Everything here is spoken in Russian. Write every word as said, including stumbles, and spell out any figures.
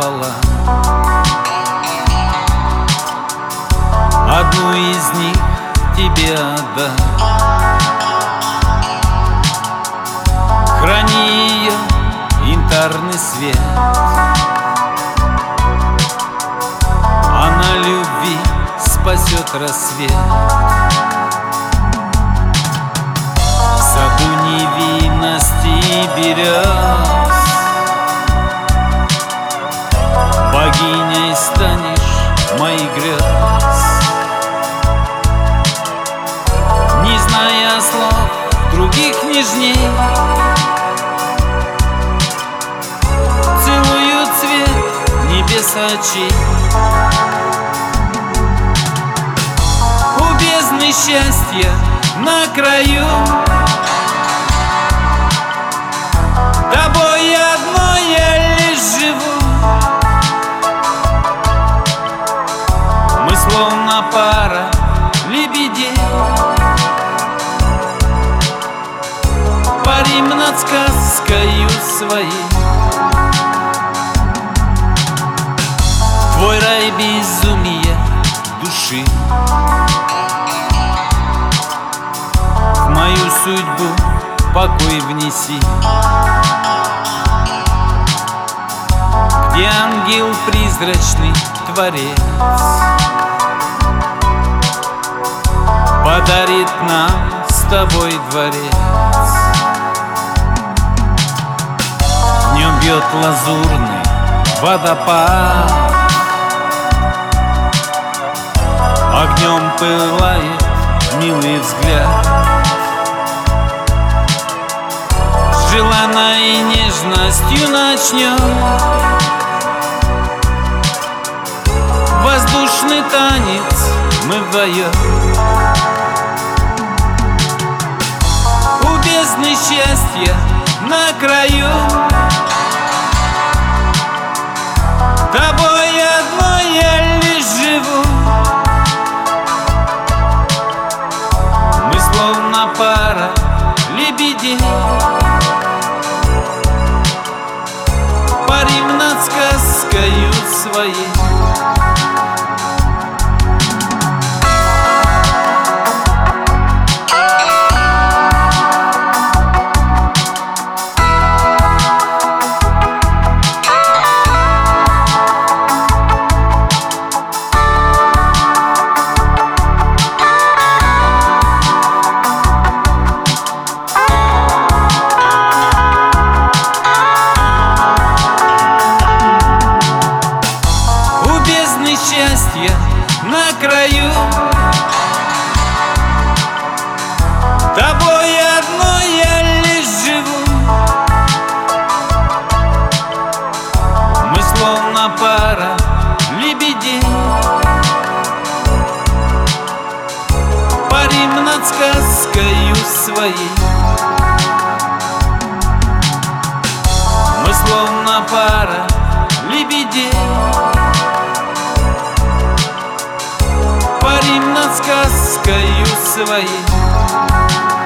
пополам. Одну из них тебе отдам. Храни ее, янтарный свет, она любви спасет рассвет. В саду невинности и берез богиней станешь моих грез. Не зная слов других нежней, целую цвет небес очей. У бездны счастья на краю тобой одной я лишь живу. Мы словно пара лебедей, парим над сказкою своей. Твой рай безумия души в мою судьбу покой внеси, где ангел призрачный творец подарит нам с тобой дворец. В нем бьет лазурный водопад, огнем пылает милый взгляд. Желанной нежностью начнем воздушный танец мы вдвоем. У бездны счастья на краю тобой одной я лишь живу. Мы словно пара лебедей, парим над сказкою своей. Счастье на краю тобой одной я лишь живу. Мы словно пара лебедей, парим над сказкою своей. Мы словно пара лебедей, парим над сказкою своей.